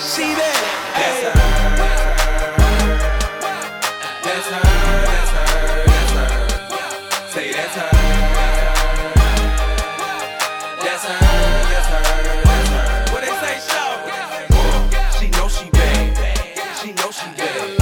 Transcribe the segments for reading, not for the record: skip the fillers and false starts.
See that? That's her. That's her. That's her. That's her. Say that's her. That's her. That's her. That's her. What they say, show? She know she bad. She know she bad.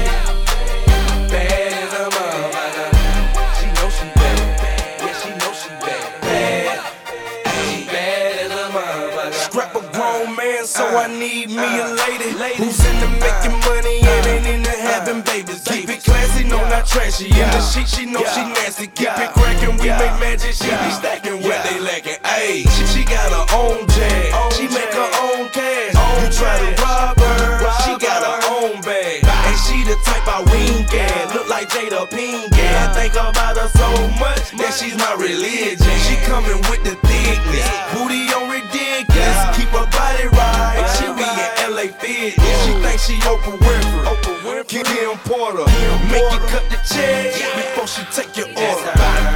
Bad as a motherfucker. She know she bad. Yeah, she know she bad. Bad. She bad as a motherfucker. Scrap a grown man, so I need me a lady who's into making money and ain't into having babies. Keep it classy, no not trashy. In the sheet, she know she nasty. Keep it crackin', we make magic. She be stacking what they lacking. Ayy, she got her own jag. She make her own cash. You try to rob her, she got her own bag. And she the type I wink at, look like Jada Pinkett. I think about her so much that she's my religion. She coming with the thickness, booty on ridiculous. Keep her body right. She be in LA Fitness. She thinks she Oprah Winfrey. Kim Porter, make you cut the check before she take your order.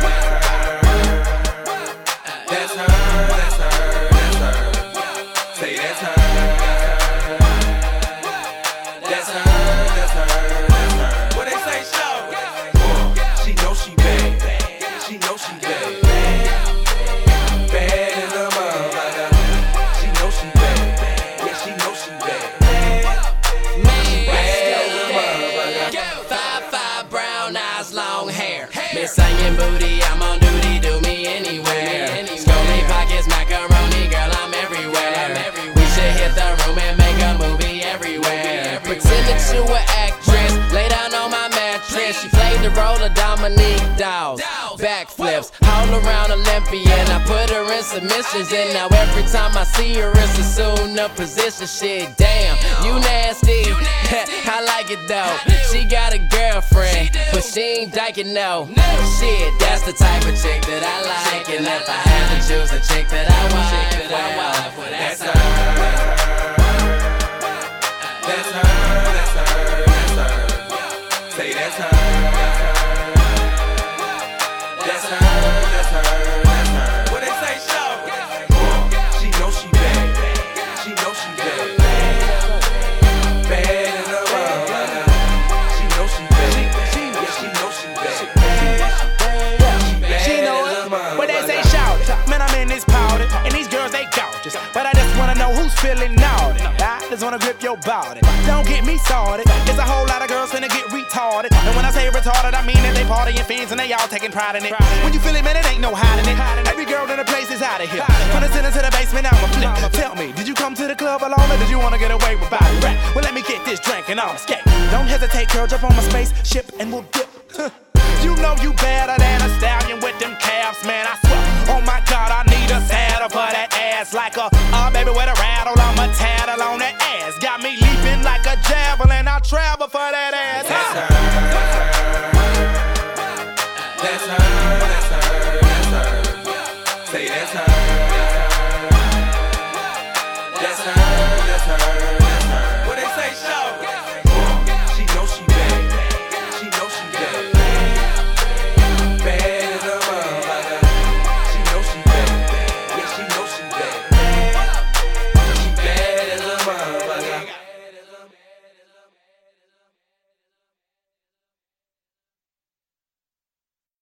That's her. That's her. That's her. Say that's her. That's her. That's her. That's her. What they say, show? She know she bad. She know she bad. Bad as a motherfucker. She know she bad. Yeah, she know she bad. Long hair, Miss singing booty, I'm on duty, do me anywhere. Scully pockets, macaroni, girl, I'm everywhere. We should hit the room and make a movie everywhere. Pretend that you an actress, lay down on my mattress. She played the role of Dominique Dawes. Backflips, all around Olympian. I put her in submissions, and now every time I see her, it's a sooner position. Shit, damn, you nasty. I like it though. She got a girlfriend, but she ain't dyking no. Shit, that's the type of chick that I like. And if I had to choose a chick that I want, well, that's her. That's her. That's her. That's her. Say that's her. That's her. That's her. That's her. What they say, show? She know she bad. She know she bad. Bad as a motherfucker. She know she bad. Yeah, she know she bad. She know it. What they say, shout it. Man, I'm in this powder, and these girls, they gorgeous. But I just wanna know who's feeling naughty. I just wanna grip your body. Don't get me started. There's a whole lot of girls finna get retarded. And when I say retarded, I mean that they partying fiends and they all taking pride in it. When you feel it, man, it ain't no hiding it. Every girl in the place is out of here. When I send her to the basement, I'ma flip. Tell me, did you come to the club alone or did you wanna get away with body rap? Well, let me get this drink and I'ma skate. Don't hesitate, girl, jump on my spaceship and we'll dip. You know you better than a stallion with them calves, man, I swear. Oh my God, I need a saddle for that ass like a, baby with a rattle, I'm a tattle on that